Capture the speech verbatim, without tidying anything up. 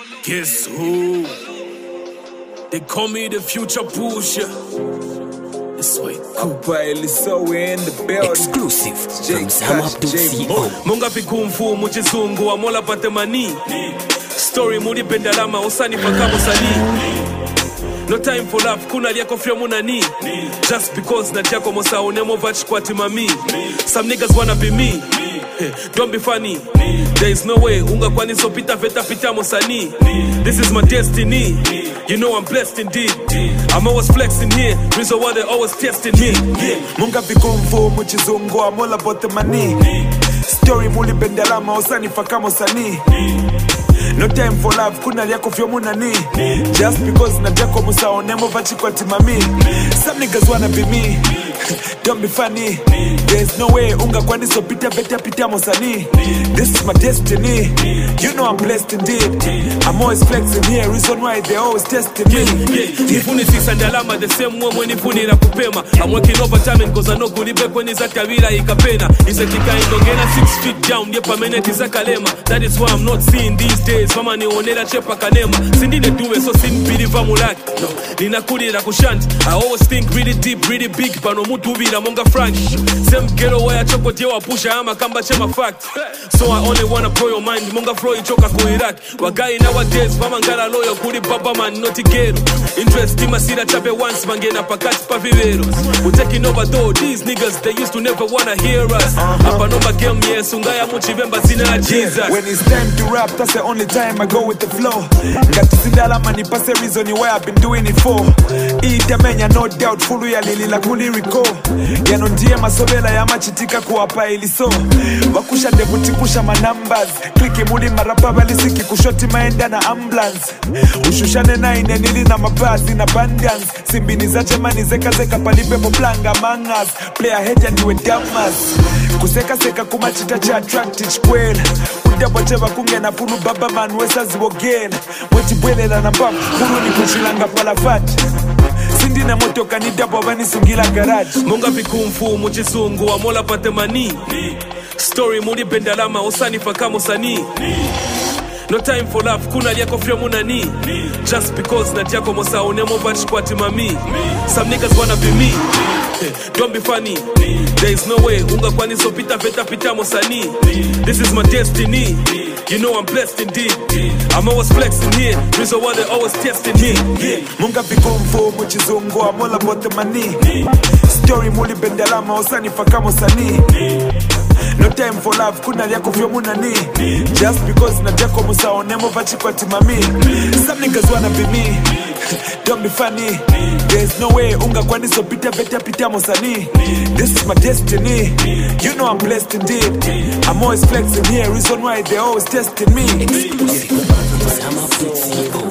Guess who? They call me the future pusher. This way. Kupaili, so we're in the building. Exclusive from Sam Abdul C O. Munga fi kumfu muchizungu wa mola pate mani. Story mudi pendalama usani pakamu sali. No time for love, kuna liako fya munani. Just because na tiako mosa unemo vach kwa timami. Some niggas wanna be me. Don't be funny. There is no way unga kwani so pita veta pita mosani. This is my destiny. You know I'm blessed indeed. I'm always flexing here. Reason why they always testing me. Munga vikumfu muchizungu amola bote mani. Story muli bendalama usani fakamo sani. No time for love, kuna liako fyo munani. Just because na jako musa onemo vachi kwa timami. Some niggas wanna be me. Don't be funny. There's no way unga kwani so pita beta pita mosani. This is my destiny. You know I'm blessed indeed. I'm always flexing here. Reason why they always testing me. Nifuni sisa ndalama the same way when nifuni na kupema. I'm working overtime cause I know kulibe kweni za kawira ikapena. Isa kika indongena six feet down. Yepa meneti za kalema. That is why I'm not seeing these days. Mama ni onela chepa kanema. Sindine duwe so sin believe mulaki. No, nina kuri na kushanti. I always think really deep, really big. Pano mutu bila monga frank. Same ghetto where I choko tewa pusha ama kamba chema fact. So I only wanna blow your mind. Monga flow ichoka kuirak. Wagai nowadays mama ngara loyo kuri baba man noti ghetto. Interest ima sira chape once mangena pakati pa vivero. We taking over though. These niggas they used to never wanna hear us. Apa nomba game yes ungaya muchi vemba zina Jesus. When it's time to rap, that's the only time I go with the flow. Got to see that I'm money pass the reason why I've been doing it for. Eat a menya no doubt fulu ya lili la kuli riko. Yano ndiye masobela ya machitika kuwapa iliso. Wakusha debuti pusha ma numbers. Kliki muli marapa balisiki kushoti maenda na ambulance. Ushushane na inenili na mabazi na bandans. Simbini za chemani zeka zeka palipe moplanga mangas. Play ahead ya niwe damas. Kuseka seka kumachita cha attractive kwela. Udabo cheba kunge na pulu baba man wesa ziwogela. Mweti bwele la na mbap. Kuru ni kuchilanga palafati. Sindi na moto kanidabo bani sungila garage. Munga vikumfu muchizungu wa mola pate mani. Story mudi bendalama usani fakamo sani. No time for love, kuna liako fya munani. Just because na tiako mosa unemo vach kwa timami. Some niggas wanna be me. Don't be funny. There is no way unga kwani so pita veta pita mosani. This is my destiny. You know I'm blessed indeed. I'm always flexing here. Reason why they always testing me. Munga vikumfu muchizungu amola bote mani. Story muli bendalama usani fakamo sani. No time for love, kuna liako fyo munani. Just because na jako musa onemo vachi kwa timami. Some niggas wanna be me. Don't be funny. There's no way unga kwani so pita beta pita mosani. This is my destiny. You know I'm blessed indeed. I'm always flexing here. Reason why they always testing me. Exclusive from Sam Abdul C O.